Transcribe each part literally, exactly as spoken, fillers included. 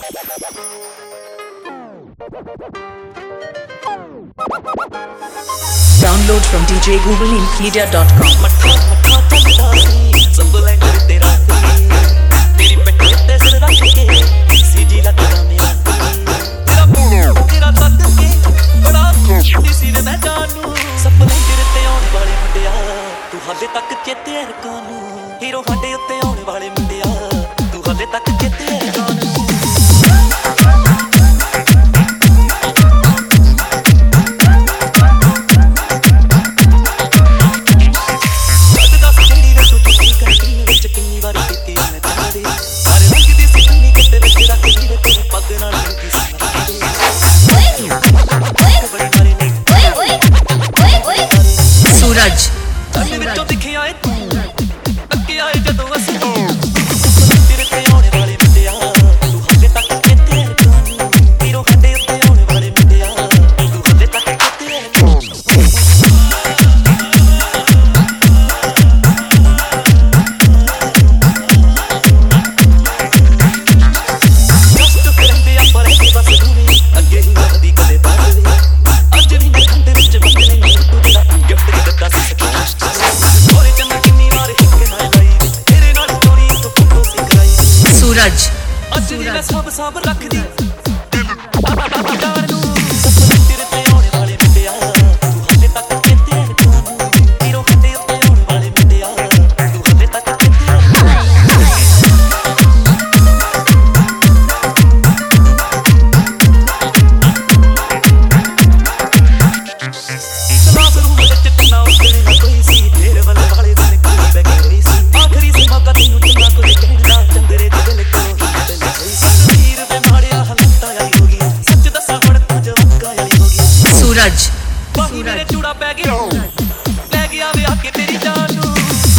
Download from d j google inpedia dot com. ਹਾਲੇ ਤੱਕ ਚੇਤੇ ਹੈ ਕਾਨੂੰ ਹੀਰੋ ਸਾਡੇ ਉੱਤੇ ਆਉਣ ਵਾਲੇ ਮੁੰਡਿਆ ਤੂੰ ਹਾਲੇ ਤੱਕ ਚੇਤੇ ਹੈ ਕਾਨੂੰ सूरज ਵਿੱਚੋਂ ਦਿਖਿਆ ਏ ਤੂੰ ਅੱਗੇ ਆਏ ਜਦੋਂ ਅਸੀਂ ਤੇਰੇ ਤੇ ਆਉਣ ਵਾਲੇ ਮੁੰਡਿਆ ਤੂੰ ਹਾਲੇ ਤੱਕ ਚੇਤੇ ਹੈ ਕਾਨੂੰ ਹੀਰੋ ਸਾਡੇ ਉੱਤੇ ਆਉਣ ਵਾਲੇ ਮੁੰਡਿਆ ਤੂੰ ਹਾਲੇ ਤੱਕ ਚੇਤੇ ਹੈ ਕਾਨੂੰ ਜਸਟ ਫਿਰਦੇ ਆ ਪਰ ਇਹ ਬਸ ਤੂੰ ਅੱਗੇ ਹੀ ਵਧਦੀ ਕਦੇ ਬਾਹਰ ਅੱਜ ਵੀ ਮੈਂ ਖੰਡੇ ਵਿੱਚ ਬੰਦ ਨਹੀਂ ਤੂੰ ਜਿਹੜਾ ਗਿਫਟ ਦਿੱਤਾ ਸੀ सूरज ਅੱਜ ਵੀ ਮੈਂ ਸਭ ਸਭ ਰੱਖਦੀ सूरज ਬਾਹੀ ਮੇਰੇ ਚੂੜਾ ਪੈ ਗਿਆ ਲੈ ਗਿਆ ਵਿਆਹ ਕੇ ਤੇਰੀ ਜਾਨ ਨੂੰ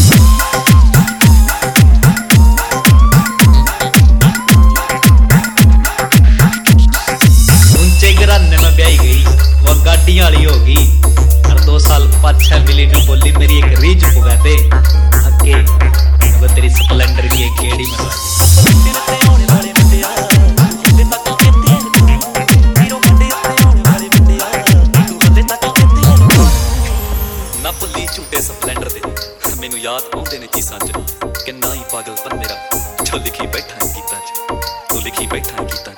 ऊंचे घराने में ब्याही गई वो गाड़ियां वाली होगी और दो साल पाँच छह मिली ने बोली मेरी एक रीझ पुगा दे आगे वो तेरी स्प्लेंडर की एक केड़ी में तेरे ते आने वाले मुंडिया हाले तक चेते है हीरो ਸਾਡੇ ਉੱਤੇ ਆਉਣ ਵਾਲੇ ਮੁੰਡਿਆ ਤੂੰ ਹਾਲੇ ਤੱਕ ਚੇਤੇ ਹੈ ਨਾ ਭੁੱਲੀ ਝੂਟੇ ਸਪਲੈਂਡਰ ਦੇ ਮੈਨੂੰ ਯਾਦ ਆਉਂਦੇ ਨੇ ਚੀਸਾਂ ਚ ਕਿੰਨਾ ਹੀ ਪਾਗਲਪਨ ਮੇਰਾ ਜੋ ਲਿਖੀ ਬੈਠਾ ਗੀਤਾਂ ਚ ਤੂੰ ਲਿਖੀ ਬੈਠਾ ਗੀਤਾਂ